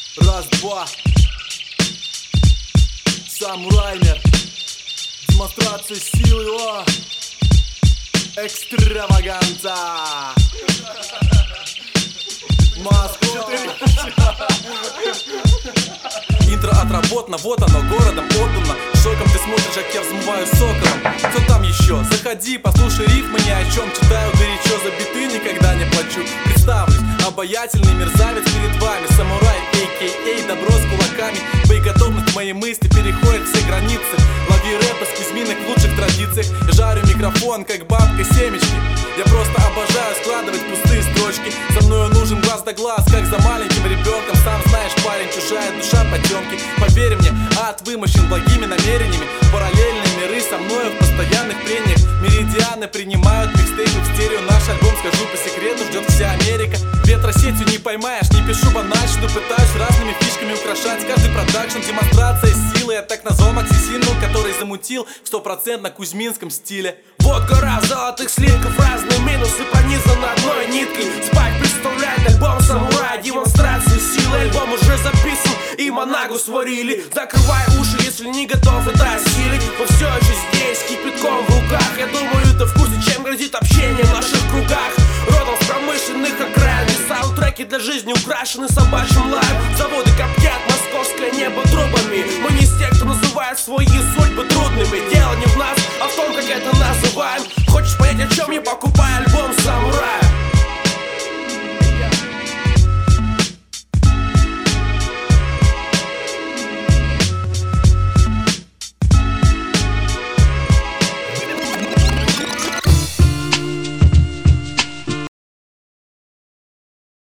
Раз, два. Самураймер. Демонстрация силы, о! Экстраваганца. Москва. Интро отработано, вот оно, городом отдано. Шоком ты смотришь, как я взмываю соколом. Кто там еще? Заходи, послушай рифмы ни о чем. Читаю горячо, за биты никогда не плачу. Представлюсь, обаятельный мерзавец перед вами. Самурай, а.к.а. добро с кулаками. Боеготовность моей мысли переходит все границы. Лови рэп из Кузьминок в лучших традициях. Я жарю микрофон, как бабка семечки. Я просто обожаю складывать пустые строчки. Со мною нужен глаз да глаз, как за маленьким ребенком. Сам знаешь, парень, чужая душа потемки. Поверь мне, ад вымощен благими намерениями. Параллельные миры со мною в постоянных прениях. Меридианы принимают микстейпы в стерео. Наш альбом, скажу по секрету, ждет вся Америка. Ветросетью не поймаешь, не пишу банальщину. Пытаюсь разными фишками украшать каждый продакшн. Демонстрация силы, я так назвал Макси-сингл, который замутил в 100% кузьминском стиле. Вот гора золотых слитков, разные минусы пронизаны одной ниткой. Спайк представляет альбом Самурай, демонстрацию силы. Альбом уже записан и Монагу сварили. Закрывай уши, если не готов это осилить. Мы все еще здесь, кипятком в руках. Я думаю, ты в курсе, чем грозит общение в наших кругах. Родом с промышленных окраин, и саундтреки для жизни украшены собачьим лаем. Заводы коптят московское небо трубами. Мы не из тех, кто называет свои судьбы трудными. Дело не в нас, а в том, как это называем. Хочешь понять, о чем я покупаю альбом Самурая?